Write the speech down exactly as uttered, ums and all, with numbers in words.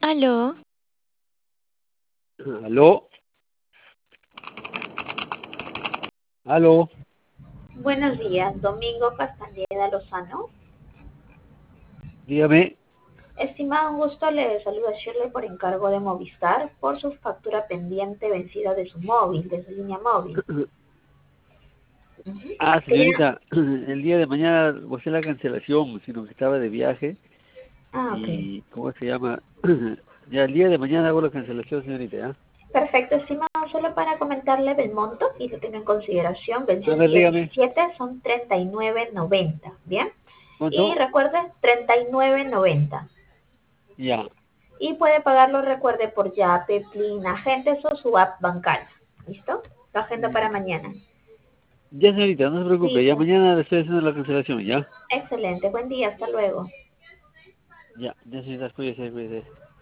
Aló, Aló, aló, Buenos días, Domingo Castañeda Lozano. dígame. Estimado, un gusto, le saluda Shirley por encargo de Movistar por su factura pendiente vencida de su móvil, de su línea móvil. Ujú. Ah, Quería- señorita, el día de mañana voy a hacer la cancelación, sino que estaba de viaje Ah, ok. y, ¿cómo se llama? Ya el día de mañana hago la cancelación, señorita, ¿ya? Perfecto, estimado, solo para comentarle del monto y lo tenga en consideración, venció A el ver, día dígame, diecisiete, son treinta y nueve noventa, ¿bien? Y ¿cuánto? recuerde, treinta y nueve noventa. Ya, Y puede pagarlo, recuerde, por Yape, Plin, Agentes o su app bancaria. ¿Listo? La agenda para mañana. ya, señorita, no se preocupe, ya Listo. mañana le estoy haciendo la cancelación, ¿ya? Excelente. Buen día. Hasta luego. Ya, ya, señorita, cuídese, cuídese.